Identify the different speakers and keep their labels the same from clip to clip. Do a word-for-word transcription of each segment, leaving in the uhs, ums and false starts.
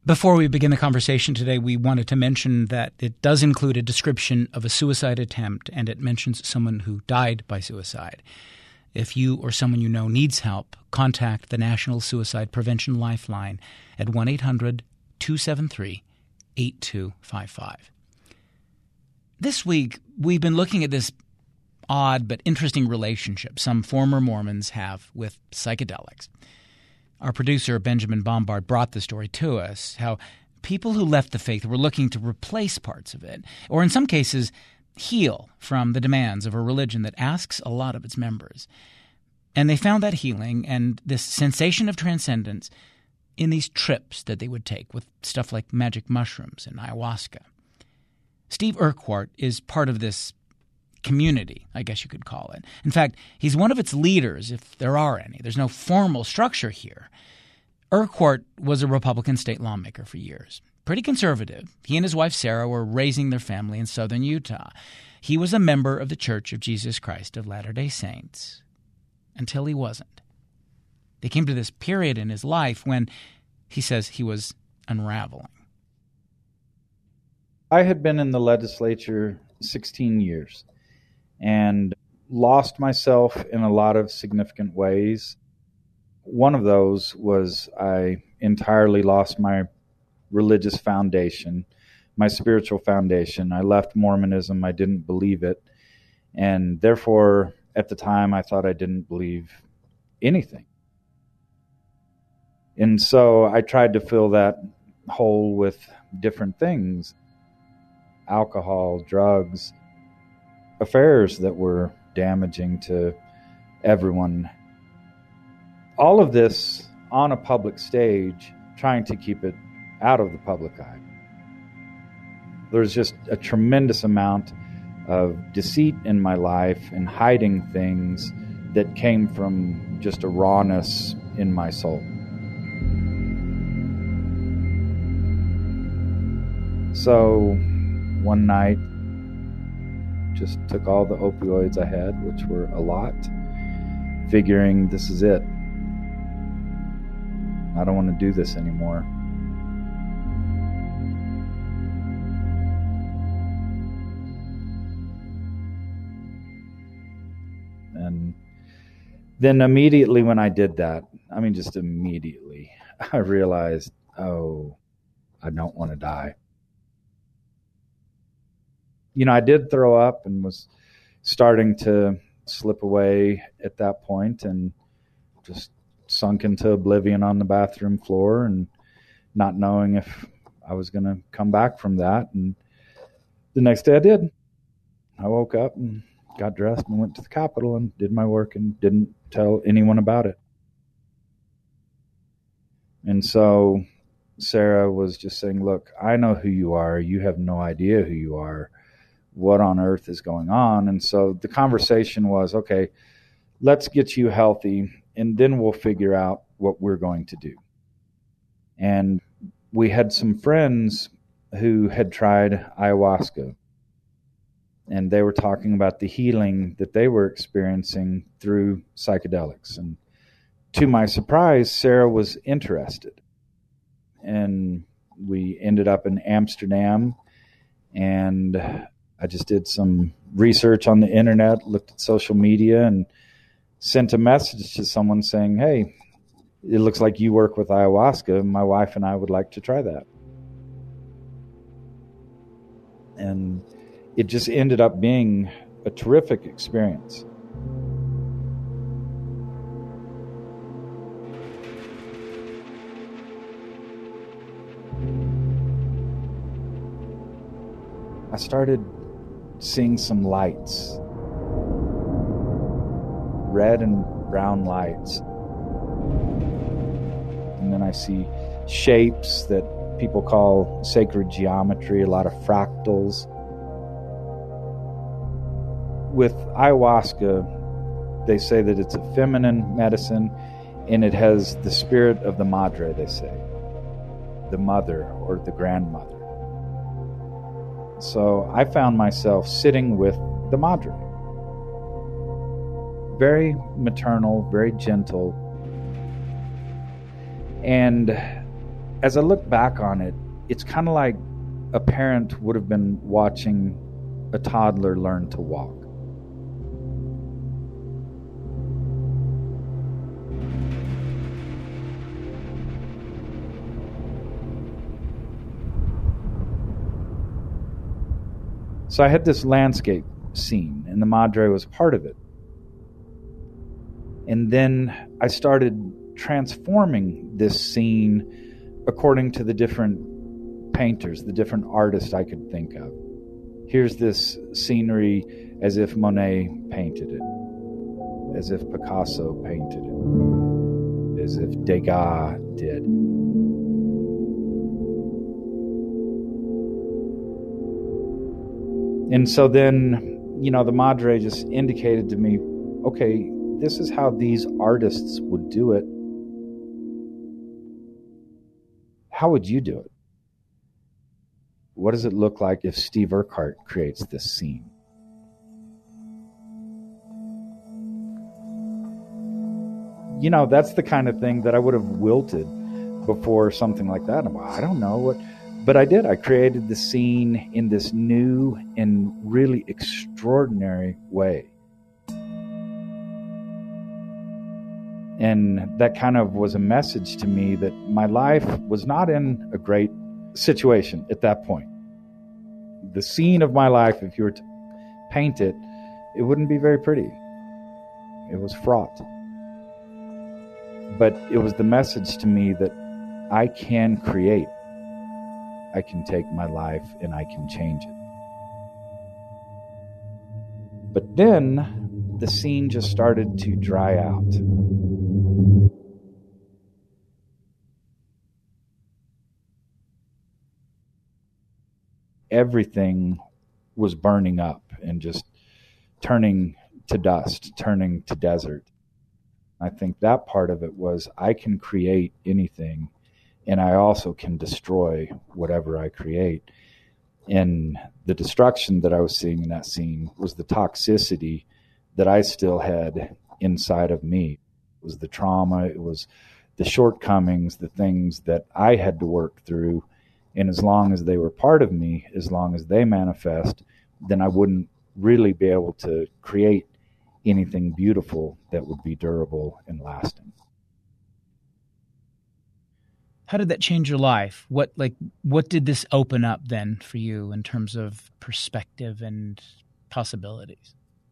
Speaker 1: Before we begin the conversation today, we wanted to mention that it does include a description of a suicide attempt, and it mentions someone who died by suicide. If you or someone you know needs help, contact the National Suicide Prevention Lifeline at one eight hundred two seven three eight two five five. This week, we've been looking at this odd but interesting relationship some former Mormons have with psychedelics. Our producer, Benjamin Bombard, brought the story to us, how people who left the faith were looking to replace parts of it, or in some cases, heal from the demands of a religion that asks a lot of its members. And they found that healing and this sensation of transcendence in these trips that they would take with stuff like magic mushrooms and ayahuasca. Steve Urquhart is part of this community, I guess you could call it. In fact, he's one of its leaders, if there are any. There's no formal structure here. Urquhart was a Republican state lawmaker for years. Pretty conservative. He and his wife Sarah were raising their family in southern Utah. He was a member of the Church of Jesus Christ of Latter-day Saints. Until he wasn't. They came to this period in his life when he says he was unraveling.
Speaker 2: I had been in the legislature sixteen years. And lost myself in a lot of significant ways. One of those was I entirely lost my religious foundation, my spiritual foundation. I left Mormonism. I didn't believe it. And therefore, at the time, I thought I didn't believe anything. And so I tried to fill that hole with different things: alcohol, drugs, affairs that were damaging to everyone. All of this on a public stage, trying to keep it out of the public eye. There's just a tremendous amount of deceit in my life and hiding things that came from just a rawness in my soul. So one night, just took all the opioids I had, which were a lot, figuring this is it. I don't want to do this anymore. And then immediately when I did that, I mean, just immediately, I realized, oh, I don't want to die. You know, I did throw up and was starting to slip away at that point and just sunk into oblivion on the bathroom floor and not knowing if I was going to come back from that. And the next day I did. I woke up and got dressed and went to the Capitol and did my work and didn't tell anyone about it. And so Sarah was just saying, look, I know who you are. You have no idea who you are. What on earth is going on? And so the conversation was, okay, let's get you healthy, and then we'll figure out what we're going to do. And we had some friends who had tried ayahuasca, and they were talking about the healing that they were experiencing through psychedelics. And to my surprise, Sarah was interested. And we ended up in Amsterdam, and I just did some research on the internet, looked at social media, and sent a message to someone saying, hey, it looks like you work with ayahuasca. My wife and I would like to try that. And it just ended up being a terrific experience. I started seeing some lights, red and brown lights. And then I see shapes that people call sacred geometry, a lot of fractals. With ayahuasca, they say that it's a feminine medicine, and it has the spirit of the madre, they say, the mother or the grandmother. So I found myself sitting with the madre. Very maternal, very gentle. And as I look back on it, it's kind of like a parent would have been watching a toddler learn to walk. So I had this landscape scene, and the Madre was part of it. And then I started transforming this scene according to the different painters, the different artists I could think of. Here's this scenery as if Monet painted it, as if Picasso painted it, as if Degas did. And so then, you know, the Madre just indicated to me, okay, this is how these artists would do it. How would you do it? What does it look like if Steve Urquhart creates this scene? You know, that's the kind of thing that I would have wilted before something like that. Well, I don't know what... But I did. I created the scene in this new and really extraordinary way. And that kind of was a message to me that my life was not in a great situation at that point. The scene of my life, if you were to paint it, it wouldn't be very pretty. It was fraught. But it was the message to me that I can create. I can take my life and I can change it. But then the scene just started to dry out. Everything was burning up and just turning to dust, turning to desert. I think that part of it was I can create anything, and I also can destroy whatever I create. And the destruction that I was seeing in that scene was the toxicity that I still had inside of me. It was the trauma, it was the shortcomings, the things that I had to work through. And as long as they were part of me, as long as they manifest, then I wouldn't really be able to create anything beautiful that would be durable and lasting.
Speaker 1: How did that change your life? What like what did this open up then for you in terms of perspective and possibilities?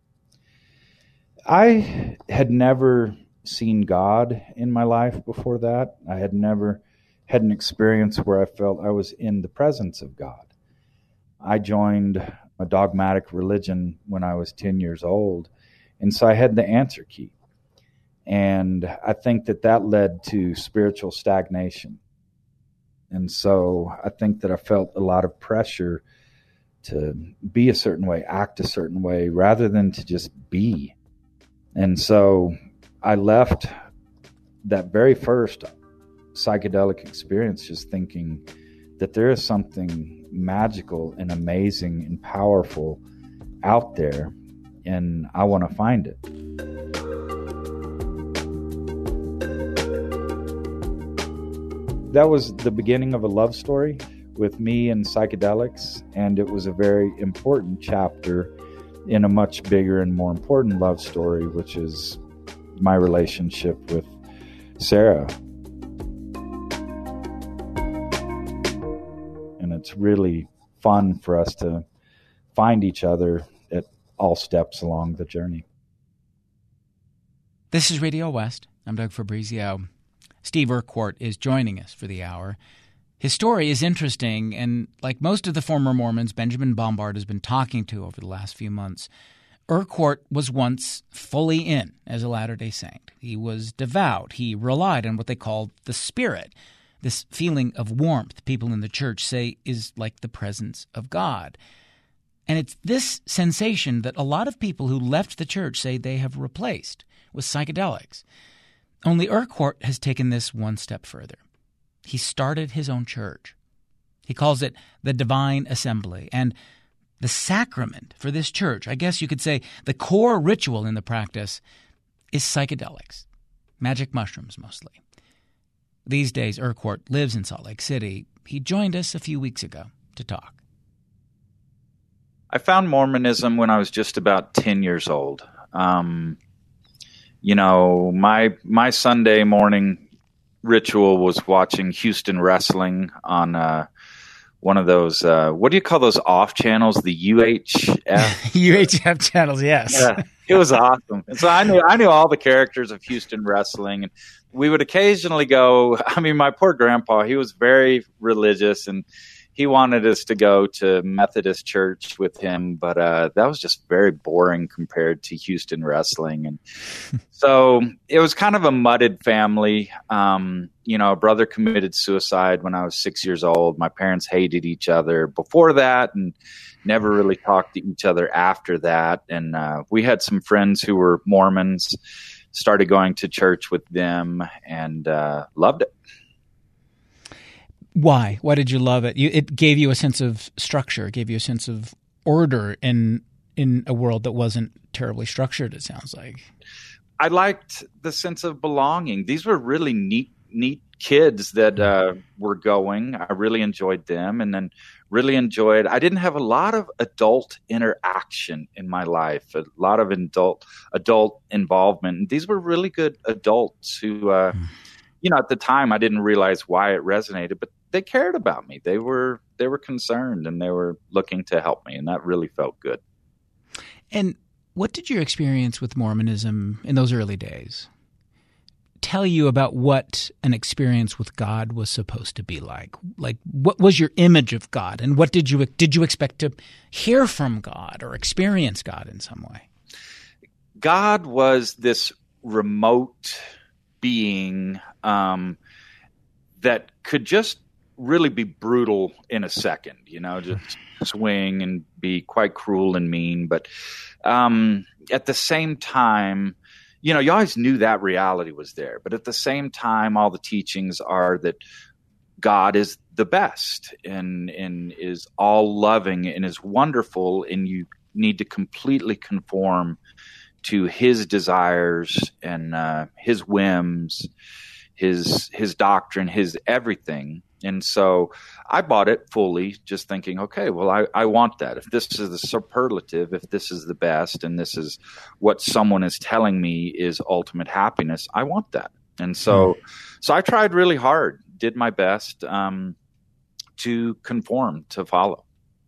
Speaker 2: I had never seen God in my life before that. I had never had an experience where I felt I was in the presence of God. I joined a dogmatic religion when I was ten years old, and so I had the answer key. And I think that that led to spiritual stagnation. And so I think that I felt a lot of pressure to be a certain way, act a certain way, rather than to just be. And so I left that very first psychedelic experience just thinking that there is something magical and amazing and powerful out there, and I want to find it. That was the beginning of a love story with me and psychedelics, and it was a very important chapter in a much bigger and more important love story, which is my relationship with Sarah. And it's really fun for us to find each other at all steps along the journey.
Speaker 1: This is Radio West. I'm Doug Fabrizio. Steve Urquhart is joining us for the hour. His story is interesting, and like most of the former Mormons Benjamin Bombard has been talking to over the last few months, Urquhart was once fully in as a Latter-day Saint. He was devout. He relied on what they called the Spirit, this feeling of warmth people in the church say is like the presence of God. And it's this sensation that a lot of people who left the church say they have replaced with psychedelics. Only Urquhart has taken this one step further. He started his own church. He calls it the Divine Assembly. And the sacrament for this church, I guess you could say the core ritual in the practice, is psychedelics, magic mushrooms mostly. These days, Urquhart lives in Salt Lake City. He joined us a few weeks ago to talk.
Speaker 2: I found Mormonism when I was just about ten years old. Um, you know, my my Sunday morning ritual was watching Houston wrestling on uh, one of those, uh, what do you call those off channels? The U H F?
Speaker 1: U H F channels, yes.
Speaker 2: Yeah, it was awesome. And so I knew I knew all the characters of Houston wrestling, and we would occasionally go. I mean, my poor grandpa, he was very religious, and he wanted us to go to Methodist church with him, but uh, that was just very boring compared to Houston wrestling. And so it was kind of a mudded family. Um, you know, a brother committed suicide when I was six years old. My parents hated each other before that and never really talked to each other after that. And uh, we had some friends who were Mormons, started going to church with them, and uh, loved it.
Speaker 1: Why? Why did you love it? You, it gave you a sense of structure. It gave you a sense of order in in a world that wasn't terribly structured, it sounds like.
Speaker 2: I liked the sense of belonging. These were really neat, neat kids that uh, were going. I really enjoyed them, and then really enjoyed. I didn't have a lot of adult interaction in my life, a lot of adult adult involvement. And these were really good adults who, uh, mm. you know, at the time I didn't realize why it resonated, but they cared about me. They were they were concerned, and they were looking to help me, and that really felt good.
Speaker 1: And what did your experience with Mormonism in those early days tell you about what an experience with God was supposed to be like? Like, what was your image of God, and what did you did you expect to hear from God or experience God in some way?
Speaker 2: God was this remote being um, that could just really be brutal in a second, you know, just swing and be quite cruel and mean. But um, at the same time, you know, you always knew that reality was there. But at the same time, all the teachings are that God is the best and, and is all loving and is wonderful, and you need to completely conform to his desires and uh, his whims, his his doctrine, his everything. And so I bought it fully, just thinking, okay, well, I, I want that. If this is the superlative, if this is the best, and this is what someone is telling me is ultimate happiness, I want that. And so, mm. so I tried really hard, did my best um, to conform, to follow.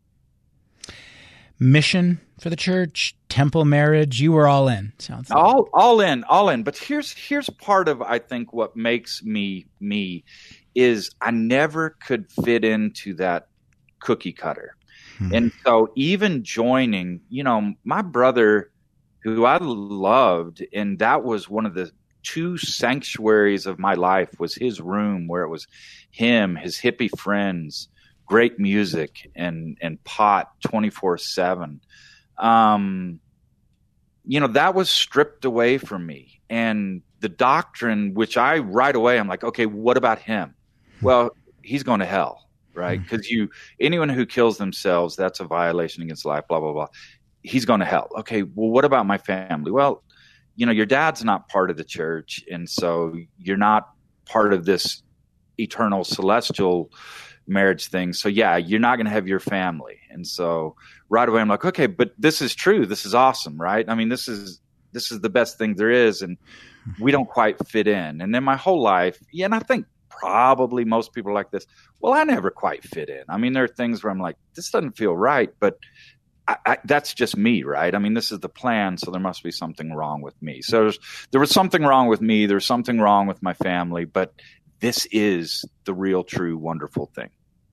Speaker 1: Mission for the church, temple marriage, you were all in. Sounds like.
Speaker 2: all all in, all in. But here's here's part of, I think, what makes me me is I never could fit into that cookie cutter. Hmm. And so even joining, you know, my brother, who I loved, and that was one of the two sanctuaries of my life, was his room, where it was him, his hippie friends, great music, and and pot twenty-four seven. Um, you know, that was stripped away from me. And the doctrine, which I right away, I'm like, okay, what about him? Well, he's going to hell, right? Because you, anyone who kills themselves, that's a violation against life, blah, blah, blah. He's going to hell. Okay, well, what about my family? Well, you know, your dad's not part of the church, and so you're not part of this eternal celestial marriage thing. So yeah, you're not going to have your family. And so right away I'm like, okay, but this is true. This is awesome, right? I mean, this is this is the best thing there is, and we don't quite fit in. And then my whole life, yeah, and I think probably most people are like this. Well, I never quite fit in. I mean, there are things where I'm like, this doesn't feel right, but I, I, that's just me, right? I mean, this is the plan, so there must be something wrong with me. So there's, there was something wrong with me. There's something wrong with my family, but this is the real, true, wonderful thing.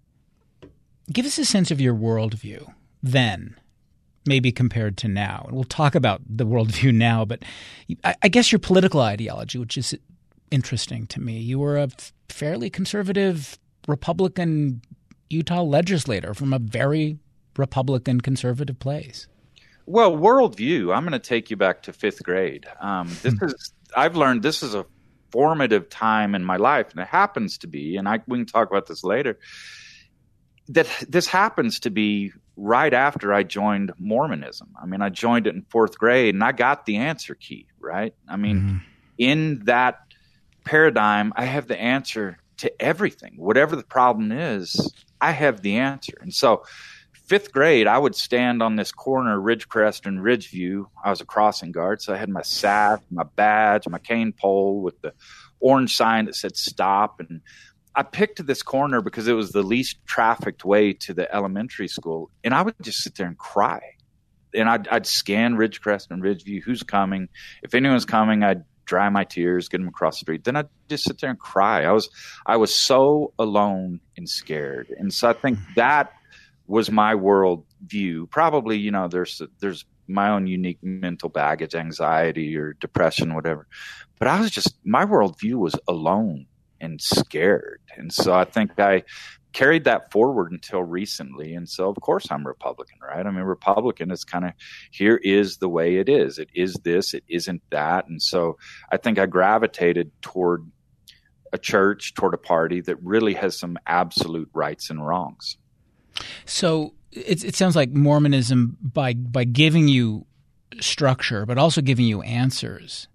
Speaker 1: Give us a sense of your worldview then, maybe compared to now. And we'll talk about the worldview now, but I, I guess your political ideology, which is interesting to me. You were a fairly conservative Republican Utah legislator from a very Republican conservative place.
Speaker 2: Well, worldview, I'm going to take you back to fifth grade. Um, this is I've learned this is a formative time in my life, and it happens to be, and I, we can talk about this later, that this happens to be right after I joined Mormonism. I mean, I joined it in fourth grade, and I got the answer key, right? I mean, mm-hmm. in that paradigm, I have the answer to everything. Whatever the problem is, I have the answer. And so fifth grade, I would stand on this corner, Ridgecrest and Ridgeview. I was a crossing guard, so I had my S A T, my badge, my cane pole with the orange sign that said stop. And I picked this corner because it was the least trafficked way to the elementary school. And I would just sit there and cry. And I'd, I'd scan Ridgecrest and Ridgeview, who's coming. If anyone's coming, I'd dry my tears, get them across the street. Then I'd just sit there and cry. I was I was so alone and scared. And so I think that was my world view. Probably, you know, there's there's my own unique mental baggage, anxiety or depression, whatever. But I was just, my worldview was alone and scared. And so I think I carried that forward until recently. And so, of course, I'm Republican, right? I mean, Republican is kind of, here is the way it is. It is this, it isn't that. And so I think I gravitated toward a church, toward a party that really has some absolute rights and wrongs.
Speaker 1: So it, it sounds like Mormonism, by by giving you structure, but also giving you answers,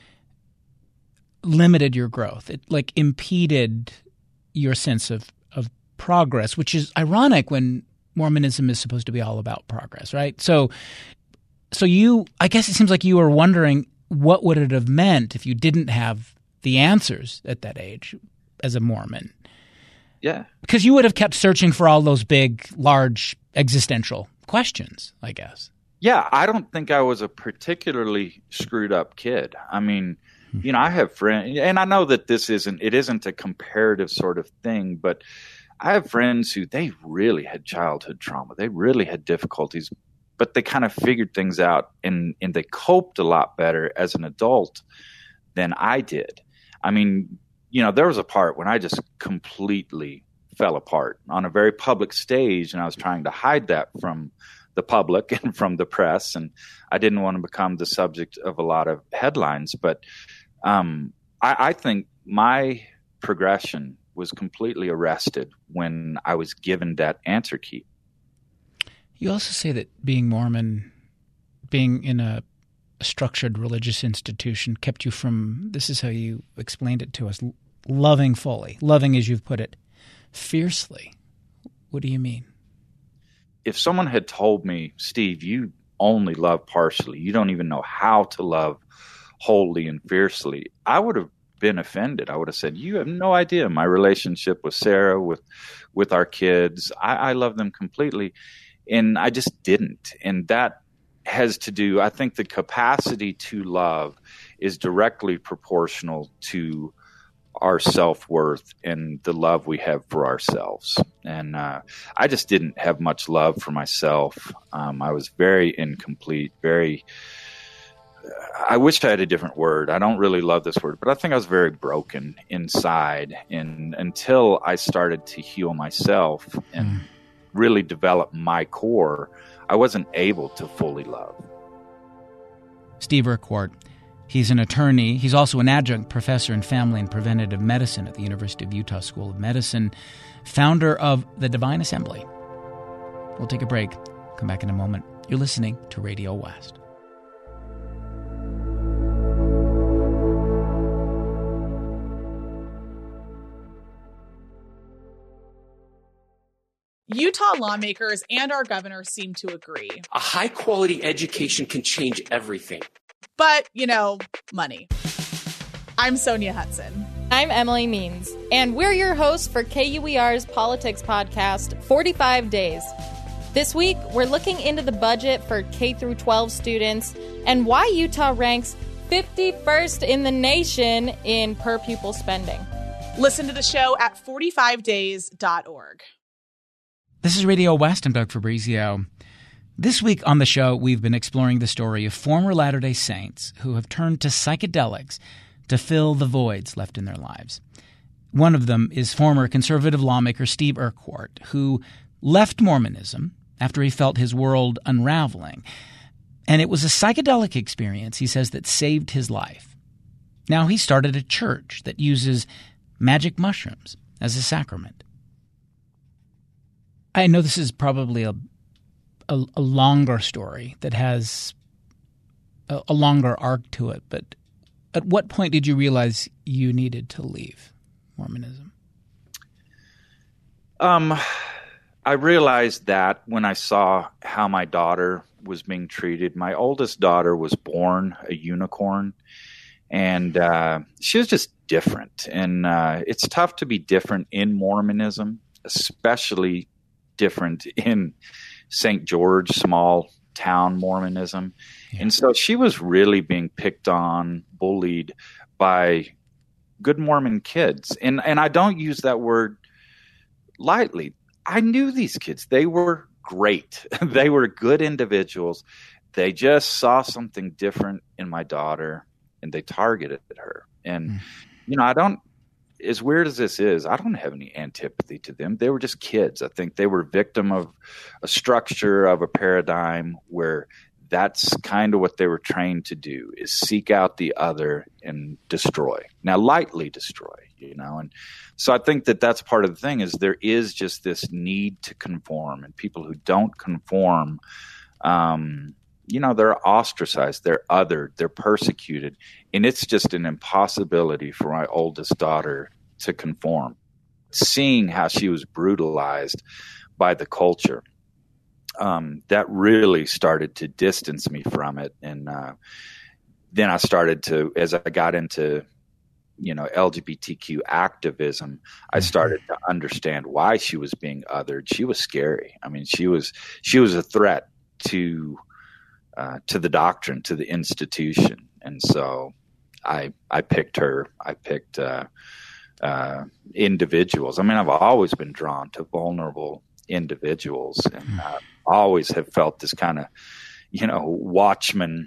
Speaker 1: limited your growth. It like impeded your sense of, of progress, which is ironic when Mormonism is supposed to be all about progress, right? So, so you, I guess it seems like you were wondering, what would it have meant if you didn't have the answers at that age as a Mormon?
Speaker 2: Yeah.
Speaker 1: Because you would have kept searching for all those big, large existential questions, I guess.
Speaker 2: Yeah, I don't think I was a particularly screwed up kid. I mean, you know, I have friends, and I know that this isn't, it isn't a comparative sort of thing, but I have friends who they really had childhood trauma. They really had difficulties, but they kind of figured things out and, and they coped a lot better as an adult than I did. I mean, you know, there was a part when I just completely fell apart on a very public stage, and I was trying to hide that from the public and from the press, and I didn't want to become the subject of a lot of headlines. But um, I, I think my progression was completely arrested when I was given that answer key.
Speaker 1: You also say that being Mormon, being in a structured religious institution, kept you from, this is how you explained it to us, loving fully, loving, as you've put it, fiercely. What do you mean?
Speaker 2: If someone had told me, Steve, you only love partially, you don't even know how to love wholly and fiercely, I would have been offended. I would have said, you have no idea my relationship with Sarah, with with our kids. I, I love them completely. And I just didn't. And that has to do, I think the capacity to love is directly proportional to our self-worth and the love we have for ourselves. And uh, I just didn't have much love for myself. Um, I was very incomplete, very, uh, I wish I had a different word. I don't really love this word, but I think I was very broken inside. And until I started to heal myself and mm. really develop my core, I wasn't able to fully love.
Speaker 1: Steve Urquhart. He's an attorney. He's also an adjunct professor in family and preventative medicine at the University of Utah School of Medicine, founder of the Divine Assembly. We'll take a break. Come back in a moment. You're listening to Radio West.
Speaker 3: Utah lawmakers and our governor seem to agree.
Speaker 4: A high-quality education can change everything.
Speaker 3: But, you know, money. I'm Sonia Hudson.
Speaker 5: I'm Emily Means. And we're your hosts for K U E R's politics podcast, forty-five days. This week, we're looking into the budget for K through twelve students and why Utah ranks fifty-first in the nation in per pupil spending.
Speaker 3: Listen to the show at forty-five days dot org.
Speaker 1: This is Radio West. I'm Doug Fabrizio. This week on the show, we've been exploring the story of former Latter-day Saints who have turned to psychedelics to fill the voids left in their lives. One of them is former conservative lawmaker Steve Urquhart, who left Mormonism after he felt his world unraveling. And it was a psychedelic experience, he says, that saved his life. Now he started a church that uses magic mushrooms as a sacrament. I know this is probably a A, a longer story that has a, a longer arc to it. But At what point did you realize you needed to leave Mormonism?
Speaker 2: Um, I realized that when I saw how my daughter was being treated. My oldest daughter was born a unicorn, and uh, she was just different. And uh, it's tough to be different in Mormonism, especially different in Saint George, small town Mormonism. Yeah. And so she was really being picked on, bullied by good Mormon kids. And and I don't use that word lightly. I knew these kids. They were great. They were good individuals. They just saw something different in my daughter, and they targeted her. And, mm. you know, I don't, as weird as this is, I don't have any antipathy to them. They were just kids. I think they were victim of a structure, of a paradigm where that's kind of what they were trained to do, is seek out the other and destroy. Now, lightly destroy, you know. And so I think that that's part of the thing, is there is just this need to conform. And people who don't conform, um, you know, they're ostracized, they're othered, they're persecuted. And it's just an impossibility for my oldest daughter to conform. Seeing how she was brutalized by the culture, um, that really started to distance me from it. And uh, then I started to, as I got into, you know, L G B T Q activism, I started to understand why she was being othered. She was scary. I mean, she was she was a threat to uh, to the doctrine, to the institution. And so I I picked her. I picked uh, uh, individuals. I mean, I've always been drawn to vulnerable individuals, and uh, always have felt this kind of, you know, watchman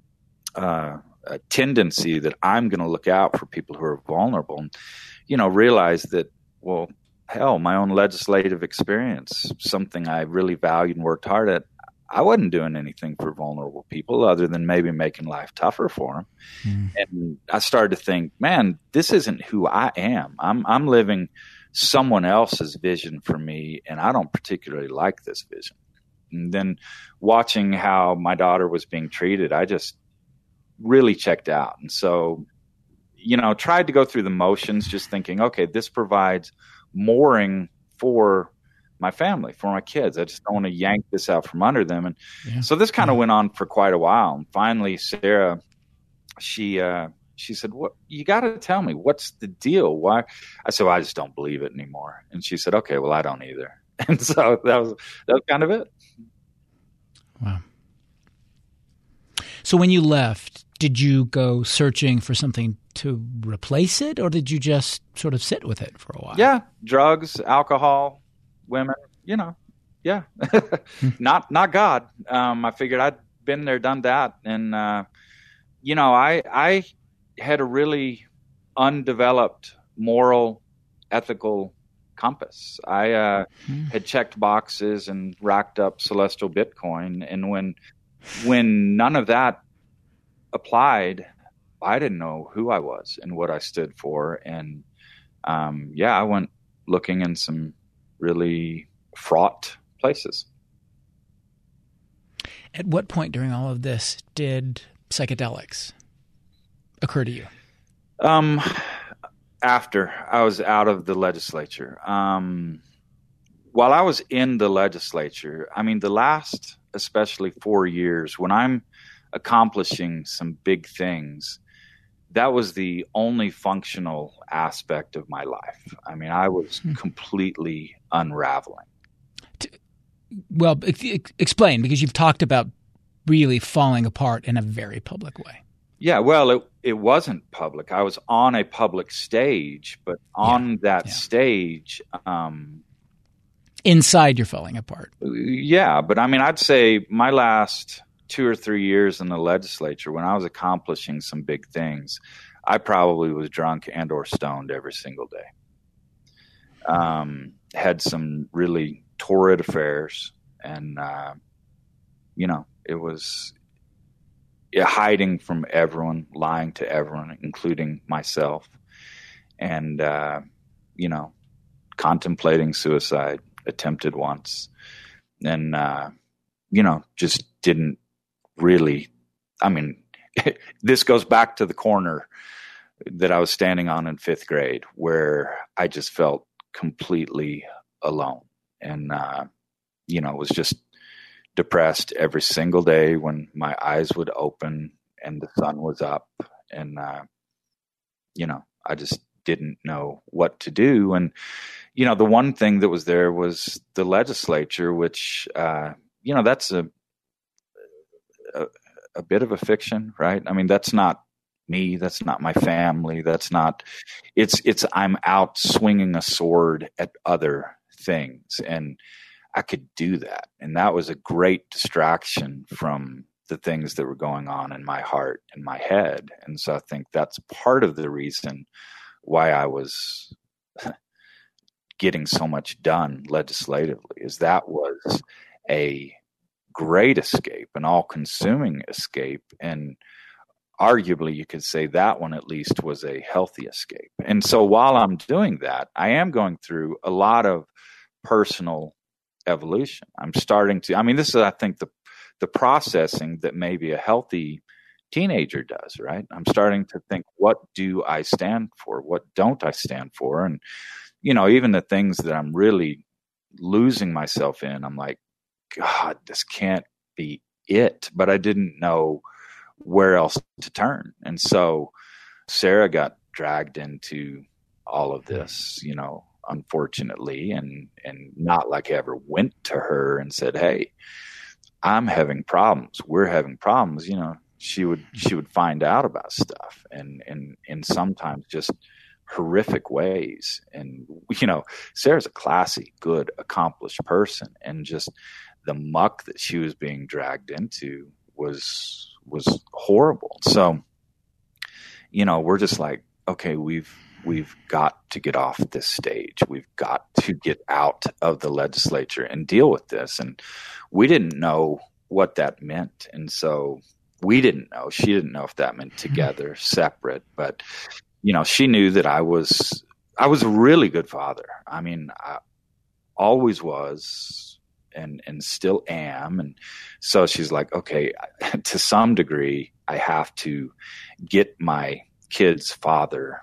Speaker 2: uh, a tendency that I'm going to look out for people who are vulnerable, and, you know, realize that, well, hell, my own legislative experience, something I really valued and worked hard at, I wasn't doing anything for vulnerable people other than maybe making life tougher for them. Mm. And I started to think, man, this isn't who I am. I'm, I'm living someone else's vision for me, and I don't particularly like this vision. And then watching how my daughter was being treated, I just really checked out. And so, you know, tried to go through the motions, just thinking, okay, this provides mooring for my family, for my kids. I just don't want to yank this out from under them. And yeah. so this kind of yeah. went on for quite a while. And finally, Sarah, she, uh, she said, "What, you got to tell me, what's the deal? Why?" I said, well, I just don't believe it anymore. And she said, okay, well, I don't either. And so that was, that was kind of it.
Speaker 1: Wow. So when you left, did you go searching for something to replace it, or did you just sort of sit with it for a while?
Speaker 2: Yeah. Drugs, alcohol, women, you know, yeah. not, not God. Um, I figured I'd been there, done that. And, uh, you know, I, I had a really undeveloped moral, ethical compass. I, uh, mm. had checked boxes and racked up celestial Bitcoin. And when, when none of that applied, I didn't know who I was and what I stood for. And, um, yeah, I went looking in some really fraught places.
Speaker 1: At what point during all of this did psychedelics occur to you?
Speaker 2: Um, after I was out of the legislature. Um, while I was in the legislature, I mean, the last, especially four years, when I'm accomplishing some big things, that was the only functional aspect of my life. I mean, I was hmm. completely unraveling.
Speaker 1: Well, explain, because you've talked about really falling apart in a very public way.
Speaker 2: Yeah, well, it, it wasn't public. I was on a public stage, but on yeah, that yeah. stage... Um,
Speaker 1: Inside, you're falling apart.
Speaker 2: Yeah, but I mean, I'd say my last two or three years in the legislature, when I was accomplishing some big things, I probably was drunk and or stoned every single day. Um, had some really torrid affairs, and, uh, you know, it was... Yeah, hiding from everyone, lying to everyone, including myself, and, uh, you know, contemplating suicide, attempted once, and, uh, you know, just didn't really, I mean, this goes back to the corner that I was standing on in fifth grade, where I just felt completely alone. And, uh, you know, was just depressed every single day when my eyes would open and the sun was up. And, uh, you know, I just didn't know what to do. And, you know, the one thing that was there was the legislature, which, uh, you know, that's a, a, a bit of a fiction, right? I mean, that's not me. That's not my family. That's not, it's, it's, I'm out swinging a sword at other things. And I could do that. And that was a great distraction from the things that were going on in my heart and my head. And so I think that's part of the reason why I was getting so much done legislatively, is that was a great escape, an all-consuming escape. And arguably you could say that one at least was a healthy escape. And so while I'm doing that, I am going through a lot of personal evolution. I'm starting to, I mean, this is, I think, the the processing that maybe a healthy teenager does, right? I'm starting to think, what do I stand for? What don't I stand for? And, you know, even the things that I'm really losing myself in, I'm like, God, this can't be it. But I didn't know where else to turn. And so Sarah got dragged into all of this, you know, unfortunately, and, and not like I ever went to her and said, hey, I'm having problems. We're having problems. You know, she would, she would find out about stuff, and, and, and sometimes just horrific ways. And, you know, Sarah's a classy, good, accomplished person, and just the muck that she was being dragged into was, was horrible. So, you know, we're just like, okay, we've, we've got to get off this stage. We've got to get out of the legislature and deal with this. And we didn't know what that meant. And so we didn't know. She didn't know if that meant together, separate. But, you know, she knew that I was, I was a really good father. I mean, I always was, and, and still am. And so she's like, okay, to some degree, I have to get my kid's father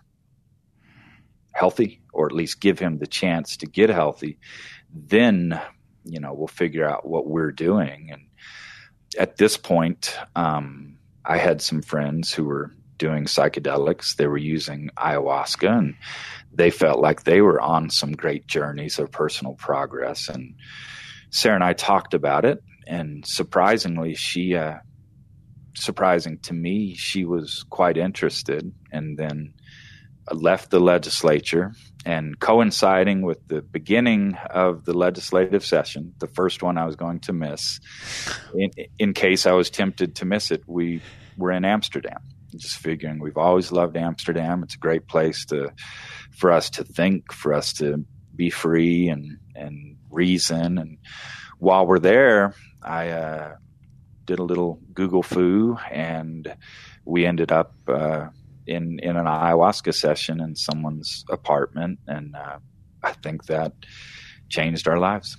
Speaker 2: healthy, or at least give him the chance to get healthy. Then, you know, we'll figure out what we're doing. And at this point, um, I had some friends who were doing psychedelics. They were using ayahuasca, and they felt like they were on some great journeys of personal progress. And Sarah and I talked about it, and surprisingly, she, uh, surprising to me, she was quite interested. And then left the legislature, and coinciding with the beginning of the legislative session, the first one I was going to miss, in, in case I was tempted to miss it, we were in Amsterdam. Just figuring, we've always loved Amsterdam. It's a great place to, for us to think, for us to be free and, and reason. And while we're there, I uh, did a little Google foo, and we ended up uh, in, in an ayahuasca session in someone's apartment. And uh, I think that changed our lives.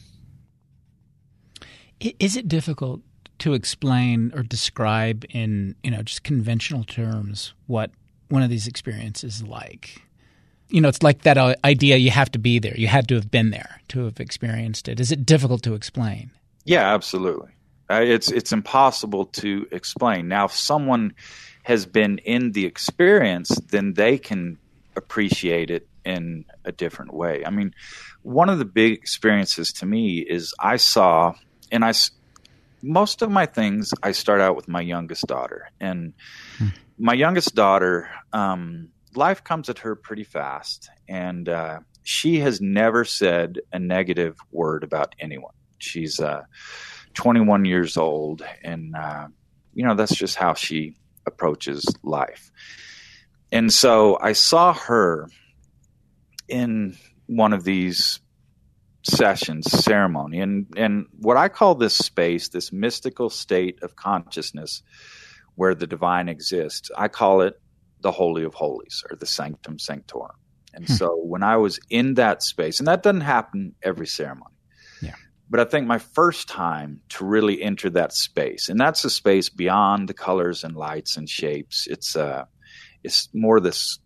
Speaker 1: Is it difficult to explain or describe in, you know, just conventional terms what one of these experiences is like? You know, it's like that idea you have to be there. You had to have been there to have experienced it. Is it difficult to explain?
Speaker 2: Yeah, absolutely. Uh, it's it's impossible to explain. Now, if someone has been in the experience, then they can appreciate it in a different way. I mean, one of the big experiences to me is I saw, and I, most of my things, I start out with my youngest daughter. And hmm. my youngest daughter, um, life comes at her pretty fast. And uh, she has never said a negative word about anyone. She's uh, twenty-one years old, and, uh, you know, that's just how she approaches life. And so I saw her in one of these sessions, ceremony, and, and what I call this space, this mystical state of consciousness where the divine exists, I call it the Holy of Holies, or the Sanctum Sanctorum. And hmm. so when I was in that space, and that doesn't happen every ceremony,
Speaker 1: yeah.
Speaker 2: But I think my first time to really enter that space, and that's a space beyond the colors and lights and shapes. It's uh, it's more this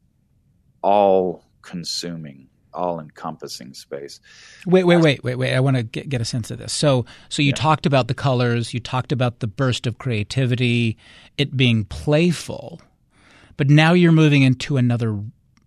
Speaker 2: all-consuming, all-encompassing space.
Speaker 1: Wait, wait, wait, wait, wait. I want to get, get a sense of this. So, so you yeah. talked about the colors. You talked about the burst of creativity, it being playful. But now you're moving into another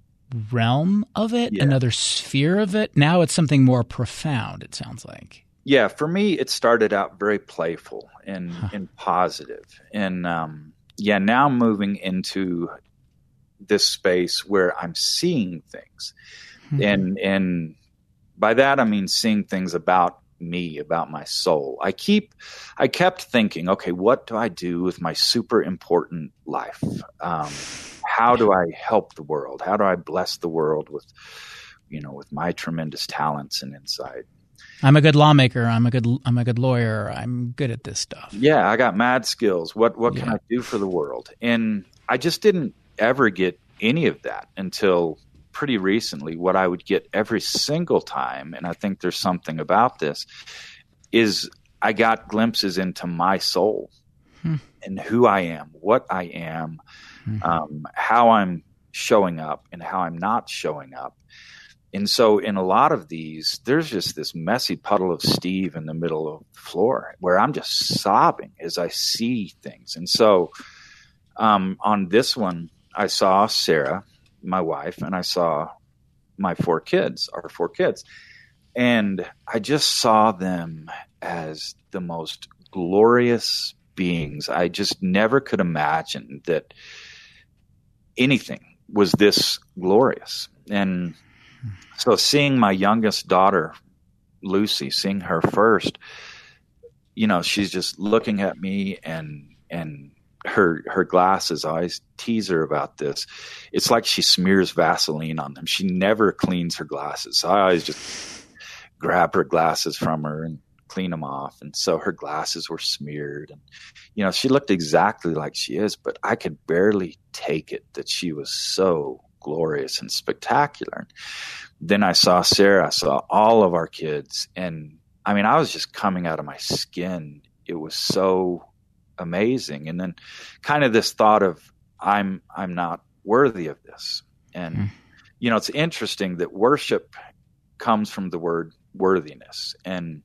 Speaker 1: realm of it, yeah. another sphere of it. Now it's something more profound, it sounds like.
Speaker 2: Yeah, for me, it started out very playful and, huh. and positive. And um, yeah, now moving into this space where I'm seeing things. Mm-hmm. And and by that, I mean seeing things about me, about my soul. I keep, I kept thinking, okay, what do I do with my super important life? Um, how do I help the world? How do I bless the world with, you know, with my tremendous talents and insight?
Speaker 1: I'm a good lawmaker. I'm a good. I'm a good lawyer. I'm good at this stuff.
Speaker 2: Yeah, I got mad skills. What What can yeah. I do for the world? And I just didn't ever get any of that until pretty recently. What I would get every single time, and I think there's something about this, is I got glimpses into my soul hmm. and who I am, what I am, hmm. um, how I'm showing up, and how I'm not showing up. And so in a lot of these, there's just this messy puddle of Steve in the middle of the floor where I'm just sobbing as I see things. And so um, on this one, I saw Sarah, my wife, and I saw my four kids, our four kids. And I just saw them as the most glorious beings. I just never could imagine that anything was this glorious. And so seeing my youngest daughter, Lucy, seeing her first, you know, she's just looking at me and and her her glasses, I always tease her about this. It's like she smears Vaseline on them. She never cleans her glasses. So I always just grab her glasses from her and clean them off. And so her glasses were smeared. And, you know, she looked exactly like she is, but I could barely take it that she was so glorious and spectacular. Then I saw Sarah, I saw all of our kids, and I mean, I was just coming out of my skin. It was so amazing. And then kind of this thought of I'm I'm not worthy of this. And mm. you know, it's interesting that worship comes from the word worthiness. And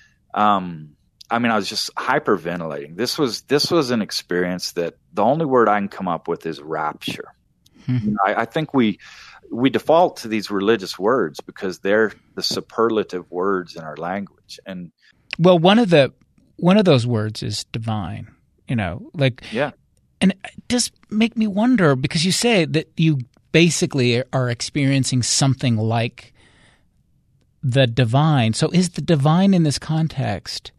Speaker 2: um I mean, I was just hyperventilating. This was this was an experience that the only word I can come up with is rapture. You know, I, I think we we default to these religious words because they're the superlative words in our language. And
Speaker 1: well, one of the one of those words is divine. You know, like
Speaker 2: yeah,
Speaker 1: and it does make me wonder because you say that you basically are experiencing something like the divine. So, is the divine in this context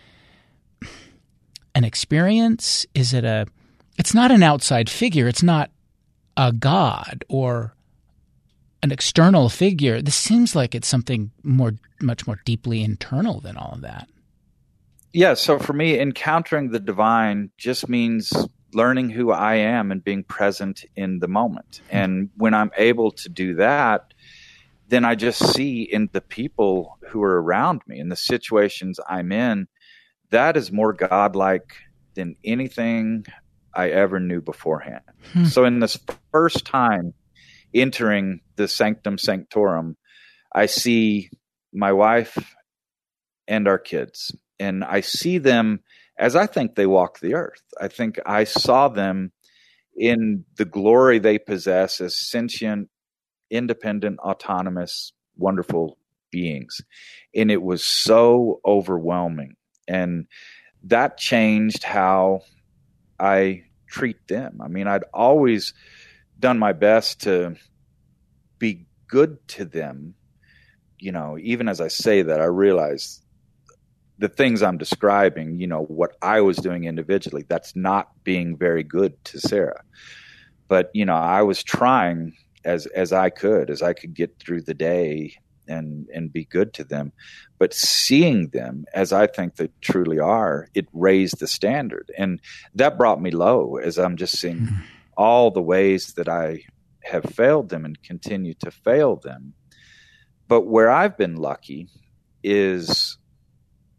Speaker 1: an experience? Is it a? It's not an outside figure. It's not a god or an external figure. This seems like it's something more, much more deeply internal than all of that.
Speaker 2: Yeah. So for me, encountering the divine just means learning who I am and being present in the moment. Mm-hmm. And when I'm able to do that, then I just see in the people who are around me, in the situations I'm in, that is more godlike than anything I ever knew beforehand. Hmm. So in this first time entering the Sanctum Sanctorum, I see my wife and our kids, and I see them as I think they walk the earth. I think I saw them in the glory they possess as sentient, independent, autonomous, wonderful beings. And it was so overwhelming. And that changed how I treat them. I mean, I'd always done my best to be good to them. You know, even as I say that, I realize the things I'm describing, you know, what I was doing individually, that's not being very good to Sarah. But, you know, I was trying as as I could, as I could get through the day and and be good to them. But seeing them as I think they truly are, it raised the standard. And that brought me low as I'm just seeing mm-hmm. all the ways that I have failed them and continue to fail them. But where I've been lucky is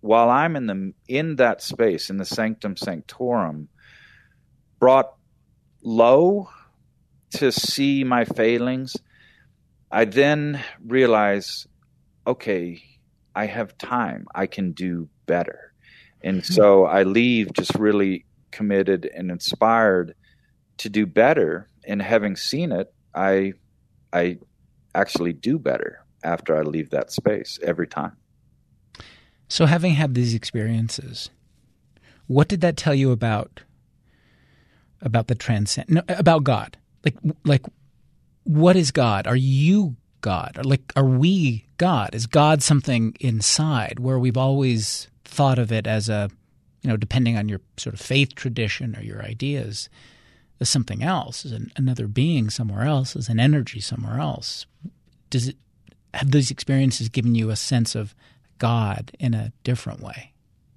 Speaker 2: while I'm in the in that space, in the sanctum sanctorum, brought low to see my failings, I then realize, okay, I have time. I can do better. And so I leave just really committed and inspired to do better. And having seen it, I I actually do better after I leave that space every time.
Speaker 1: So having had these experiences, what did that tell you about about the transcend no, about God? Like like what is God? Are you God? Or like are we God? Is God something inside where we've always thought of it as a, you know, depending on your sort of faith tradition or your ideas, as something else, as an, another being somewhere else, as an energy somewhere else? Does it have those experiences given you a sense of God in a different way?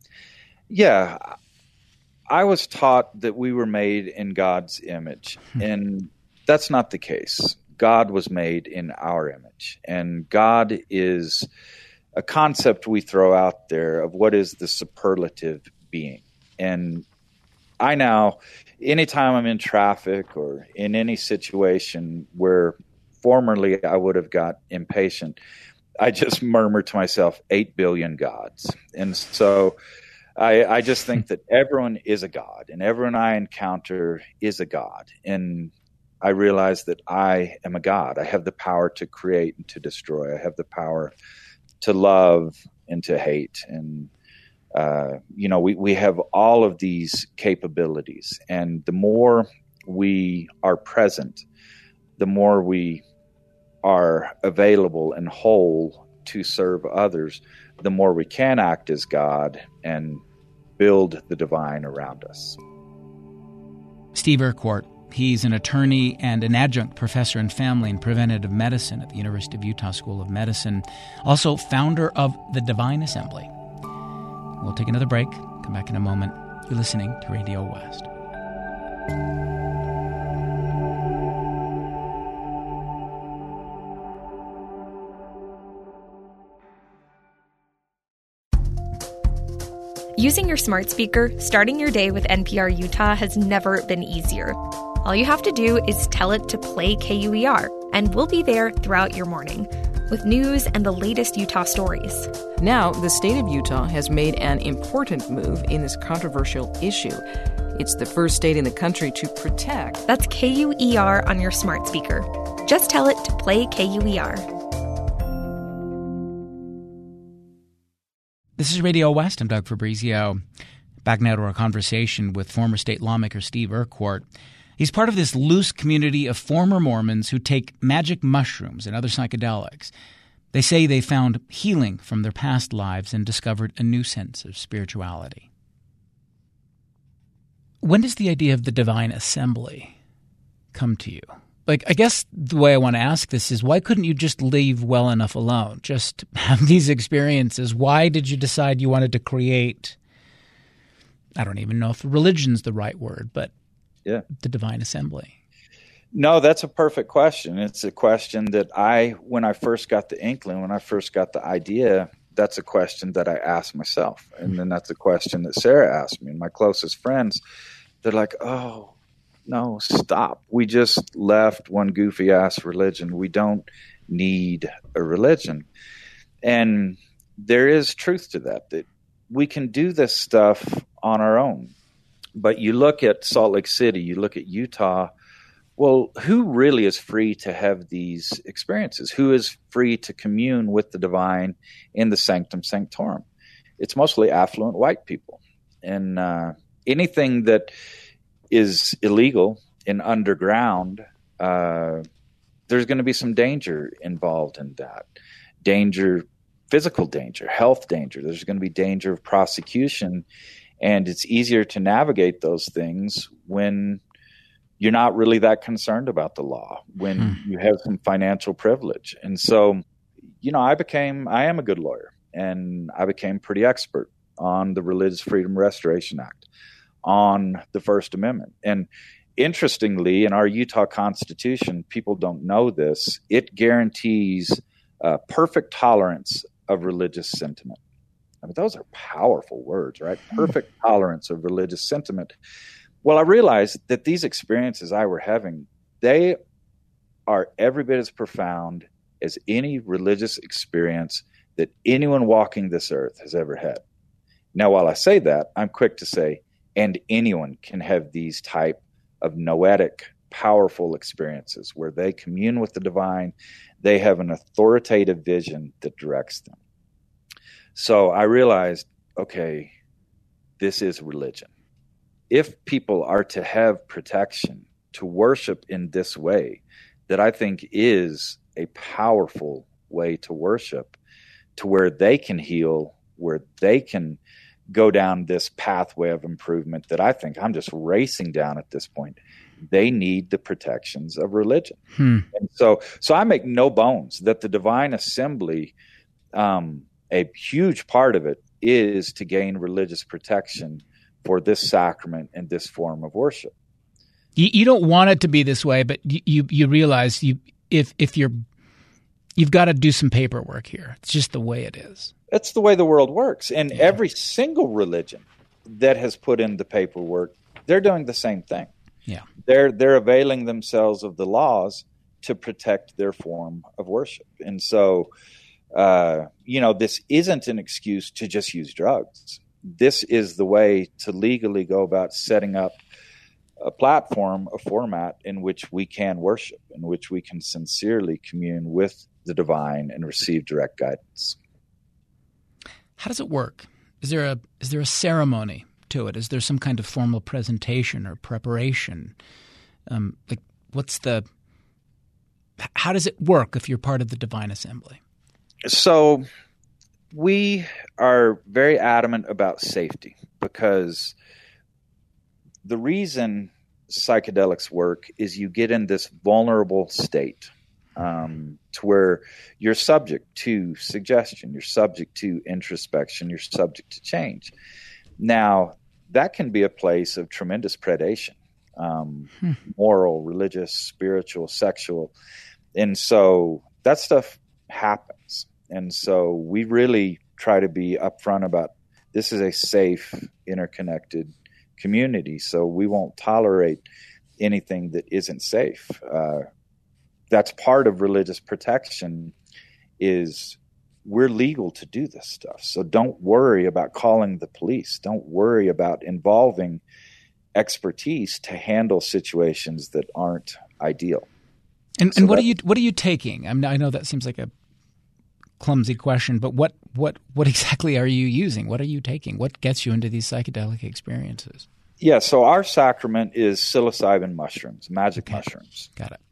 Speaker 2: Yeah. I was taught that we were made in God's image, and that's not the case. God was made in our image, and God is a concept we throw out there of what is the superlative being. And I now, anytime I'm in traffic or in any situation where formerly I would have got impatient, I just murmur to myself, eight billion gods. And so I, I just think that everyone is a god, and everyone I encounter is a god. And I realize that I am a god. I have the power to create and to destroy. I have the power to love and to hate. And, uh, you know, we, we have all of these capabilities. And the more we are present, the more we are available and whole to serve others, the more we can act as God and build the divine around us.
Speaker 1: Steve Urquhart. He's an attorney and an adjunct professor in family and preventative medicine at the University of Utah School of Medicine, also founder of the Divine Assembly. We'll take another break, come back in a moment. You're listening to Radio West.
Speaker 6: Using your smart speaker, starting your day with N P R Utah has never been easier. All you have to do is tell it to play K U E R, and we'll be there throughout your morning with news and the latest Utah stories.
Speaker 7: Now, the state of Utah has made an important move in this controversial issue. It's the first state in the country to protect.
Speaker 6: That's K U E R on your smart speaker. Just tell it to play K U E R.
Speaker 1: This is Radio West. I'm Doug Fabrizio. Back now to our conversation with former state lawmaker Steve Urquhart. He's part of this loose community of former Mormons who take magic mushrooms and other psychedelics. They say they found healing from their past lives and discovered a new sense of spirituality. When does the idea of the Divine Assembly come to you? Like, I guess the way I want to ask this is, why couldn't you just leave well enough alone? Just have these experiences. Why did you decide you wanted to create, I don't even know if religion's the right word, but yeah, the Divine Assembly?
Speaker 2: No, that's a perfect question. It's a question that I, when I first got the inkling, when I first got the idea, that's a question that I asked myself. And then that's a question that Sarah asked me. And my closest friends, they're like, oh, no, stop. We just left one goofy ass religion. We don't need a religion. And there is truth to that, that we can do this stuff on our own. But you look at Salt Lake City, you look at Utah, well, who really is free to have these experiences? Who is free to commune with the divine in the sanctum sanctorum? It's mostly affluent white people. And uh, anything that is illegal and underground, uh, there's going to be some danger involved in that. Danger, physical danger, health danger. There's going to be danger of prosecution. And it's easier to navigate those things when you're not really that concerned about the law, when hmm. you have some financial privilege. And so, you know, I became, I am a good lawyer, and I became pretty expert on the Religious Freedom Restoration Act, on the First Amendment. And interestingly, in our Utah Constitution, people don't know this, it guarantees uh, perfect tolerance of religious sentiment. I mean, those are powerful words, right? Perfect tolerance of religious sentiment. Well, I realized that these experiences I were having, they are every bit as profound as any religious experience that anyone walking this earth has ever had. Now, while I say that, I'm quick to say, and anyone can have these type of noetic, powerful experiences where they commune with the divine. They have an authoritative vision that directs them. So I realized, okay, this is religion. If people are to have protection, to worship in this way, that I think is a powerful way to worship, to where they can heal, where they can go down this pathway of improvement that I think I'm just racing down at this point. They need the protections of religion. Hmm. And so, so I make no bones that the Divine Assembly, um, a huge part of it is to gain religious protection for this sacrament and this form of worship.
Speaker 1: You, you don't want it to be this way, but you, you, you realize you, if, if you're, you've got to do some paperwork here. It's just the way it is.
Speaker 2: That's the way the world works. And
Speaker 1: yeah.
Speaker 2: every single religion that has put in the paperwork, they're doing the same thing.
Speaker 1: Yeah.
Speaker 2: They're they're availing themselves of the laws to protect their form of worship. And so, uh, you know, this isn't an excuse to just use drugs. This is the way to legally go about setting up a platform, a format in which we can worship, in which we can sincerely commune with the divine and receive direct guidance.
Speaker 1: How does it work? Is there a is there a ceremony to it? Is there some kind of formal presentation or preparation? Um, like, what's the? How does it work if you're part of the Divine Assembly?
Speaker 2: So, we are very adamant about safety because the reason psychedelics work is you get in this vulnerable state. Um, to where you're subject to suggestion, you're subject to introspection, you're subject to change. Now, that can be a place of tremendous predation, um, hmm. moral, religious, spiritual, sexual. And so that stuff happens. And so we really try to be upfront about this is a safe, interconnected community. So we won't tolerate anything that isn't safe. Uh, That's part of religious protection is we're legal to do this stuff. So don't worry about calling the police. Don't worry about involving expertise to handle situations that aren't ideal.
Speaker 1: And,
Speaker 2: so
Speaker 1: and what are you what are you taking? I mean, I know that seems like a clumsy question, but what what what exactly are you using? What are you taking? What gets you into these psychedelic experiences?
Speaker 2: Yeah, so our sacrament is psilocybin mushrooms, magic
Speaker 1: okay.
Speaker 2: mushrooms.
Speaker 1: Got it.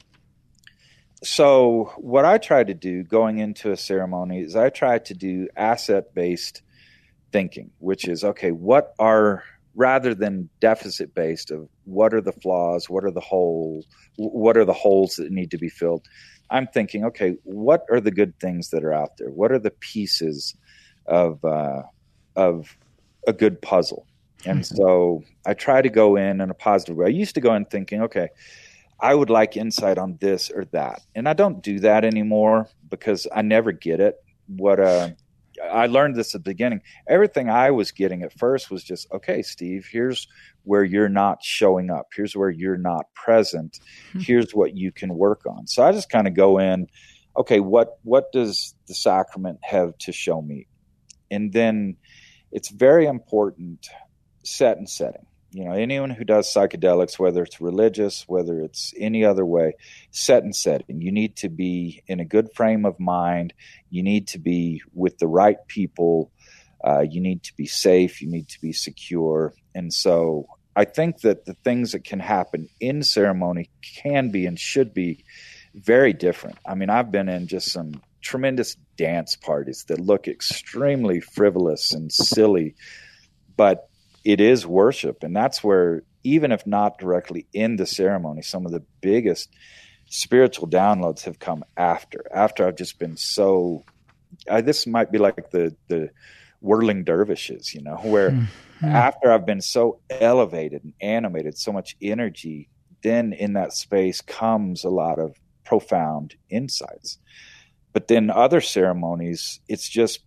Speaker 2: So what I try to do going into a ceremony is I try to do asset-based thinking, which is, okay, what are, rather than deficit-based of what are the flaws, what are the holes, what are the holes that need to be filled, I'm thinking, okay, what are the good things that are out there? What are the pieces of uh, of a good puzzle? And mm-hmm. so I try to go in in a positive way. I used to go in thinking, okay, I would like insight on this or that. And I don't do that anymore because I never get it. What uh, I learned this at the beginning. Everything I was getting at first was just, okay, Steve, here's where you're not showing up. Here's where you're not present. Mm-hmm. Here's what you can work on. So I just kind of go in, okay, what what does the sacrament have to show me? And then it's very important set and setting. You know, anyone who does psychedelics, whether it's religious, whether it's any other way, set and setting. You need to be in a good frame of mind. You need to be with the right people. Uh, you need to be safe. You need to be secure. And so I think that the things that can happen in ceremony can be and should be very different. I mean, I've been in just some tremendous dance parties that look extremely frivolous and silly, but it is worship. And that's where, even if not directly in the ceremony, some of the biggest spiritual downloads have come after, after I've just been so, I, this might be like the, the whirling dervishes, you know, where mm-hmm. after I've been so elevated and animated, so much energy, then in that space comes a lot of profound insights. But then other ceremonies, it's just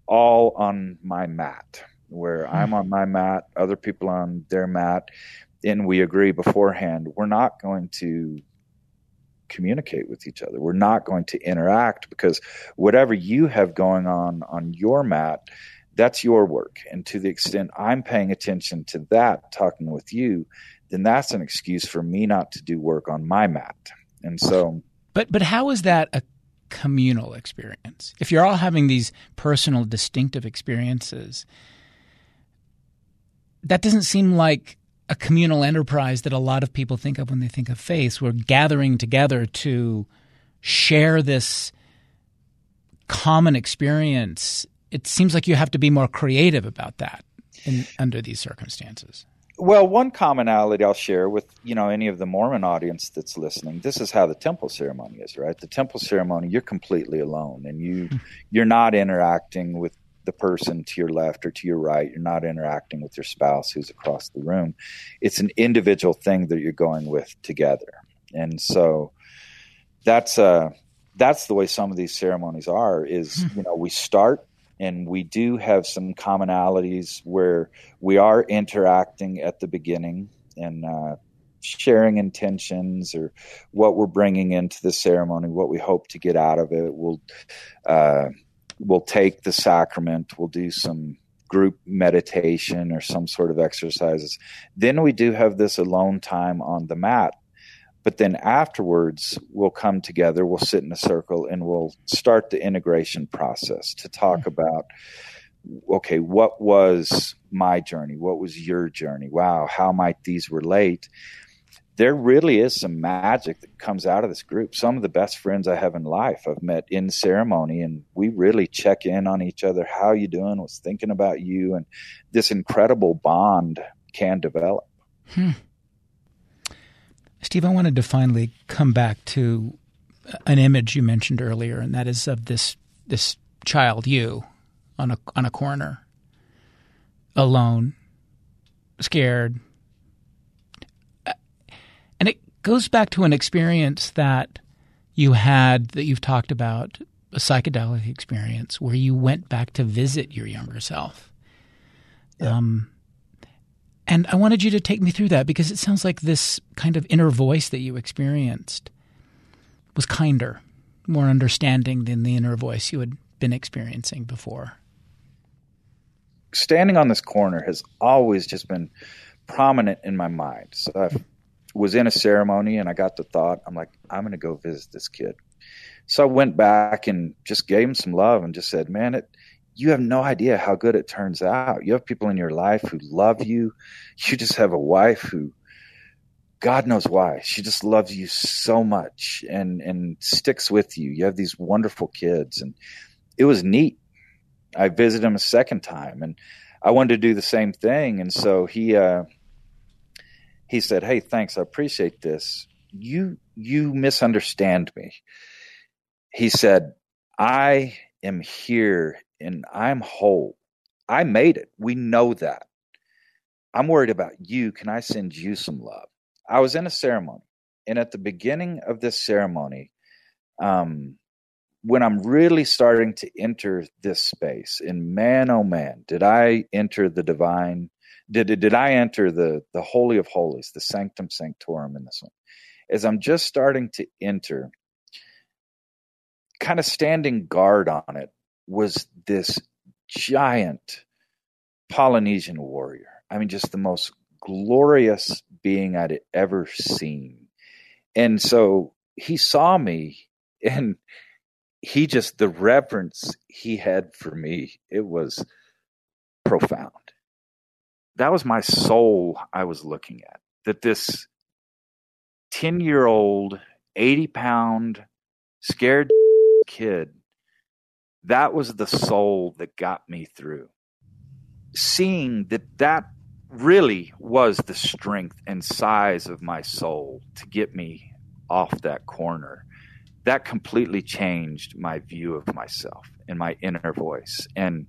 Speaker 2: all on my mat, where I'm on my mat, other people on their mat, and we agree beforehand, we're not going to communicate with each other. We're not going to interact, because whatever you have going on on your mat, that's your work. And to the extent I'm paying attention to that, talking with you, then that's an excuse for me not to do work on my mat. And so,
Speaker 1: but but how is that a communal experience? If you're all having these personal, distinctive experiences, that doesn't seem like a communal enterprise that a lot of people think of when they think of faith. We're gathering together to share this common experience. It seems like you have to be more creative about that in, under these circumstances.
Speaker 2: Well, one commonality I'll share with, you know, any of the Mormon audience that's listening, this is how the temple ceremony is, right? The temple ceremony, you're completely alone, and you, you're not interacting with the person to your left or to your right. You're not interacting with your spouse who's across the room. It's an individual thing that you're going with together. And so that's uh, that's the way some of these ceremonies are, is, you know, we start and we do have some commonalities where we are interacting at the beginning and uh, sharing intentions or what we're bringing into the ceremony, what we hope to get out of it. We'll uh, we'll take the sacrament. We'll do some group meditation or some sort of exercises. Then we do have this alone time on the mat. But then afterwards, we'll come together, we'll sit in a circle, and we'll start the integration process to talk about, okay, what was my journey? What was your journey? Wow, how might these relate? There really is some magic that comes out of this group. Some of the best friends I have in life I've met in ceremony, and we really check in on each other. How you doing? Was thinking about you, and this incredible bond can develop.
Speaker 1: Hmm. Steve, I wanted to finally come back to an image you mentioned earlier, and that is of this this child, you, on a on a corner, alone, scared. And it goes back to an experience that you had, that you've talked about, a psychedelic experience where you went back to visit your younger self. Yeah. Um And I wanted you to take me through that, because it sounds like this kind of inner voice that you experienced was kinder, more understanding than the inner voice you had been experiencing before.
Speaker 2: Standing on this corner has always just been prominent in my mind. So I was in a ceremony and I got the thought, I'm like, I'm going to go visit this kid. So I went back and just gave him some love and just said, man, it, you have no idea how good it turns out. You have people in your life who love you. You just have a wife who, God knows why, she just loves you so much and, and sticks with you. You have these wonderful kids. And it was neat. I visited him a second time and I wanted to do the same thing. And so he, uh, he said, hey, thanks. I appreciate this. You, you misunderstand me. He said, I am here and I'm whole. I made it. We know that. I'm worried about you. Can I send you some love? I was in a ceremony, and at the beginning of this ceremony, um, when I'm really starting to enter this space, and man, oh man, did I enter the divine, did, did I enter the, the Holy of Holies, the Sanctum Sanctorum in this one? As I'm just starting to enter, kind of standing guard on it, was this giant Polynesian warrior. I mean, just the most glorious being I'd ever seen. And so he saw me, and he just, the reverence he had for me, it was profound. That was my soul I was looking at. That this ten-year-old, eighty-pound, scared kid, that was the soul that got me through. Seeing that that really was the strength and size of my soul to get me off that corner, that completely changed my view of myself and my inner voice. And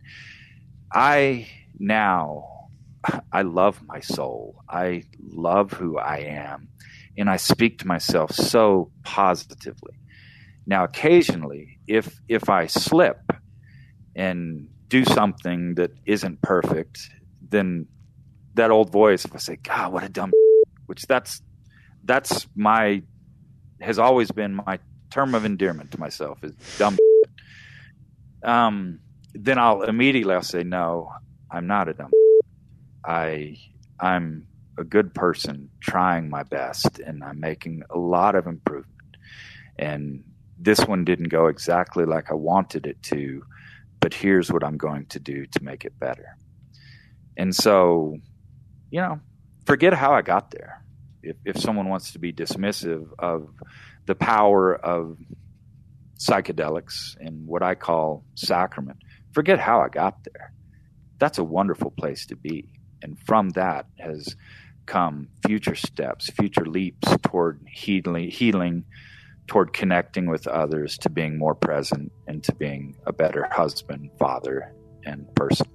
Speaker 2: I now, I love my soul. I love who I am. And I speak to myself so positively. Now, occasionally, if if I slip and do something that isn't perfect, then that old voice, if I say, God, what a dumb, which that's, that's my, has always been my term of endearment to myself is dumb. Um, then I'll immediately, I'll say, no, I'm not a dumb. I, I'm a good person trying my best, and I'm making a lot of improvement. And this one didn't go exactly like I wanted it to, but here's what I'm going to do to make it better. And so, you know, forget how I got there. If, if someone wants to be dismissive of the power of psychedelics and what I call sacrament, forget how I got there. That's a wonderful place to be. And from that has come future steps, future leaps toward healing, healing, toward connecting with others, to being more present, and to being a better husband, father, and person.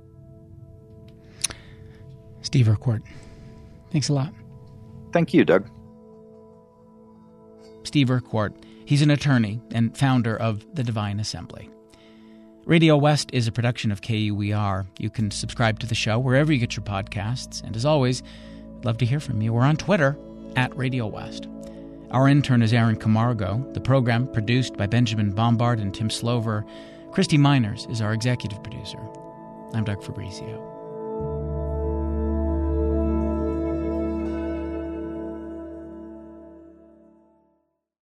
Speaker 1: Steve Urquhart, thanks a lot.
Speaker 2: Thank you, Doug.
Speaker 1: Steve Urquhart. He's an attorney and founder of the Divine Assembly. Radio West is a production of K U E R. You can subscribe to the show wherever you get your podcasts. And as always, I'd love to hear from you. We're on Twitter at Radio West. Our intern is Aaron Camargo. The program, produced by Benjamin Bombard and Tim Slover. Christy Miners is our executive producer. I'm Doug Fabrizio.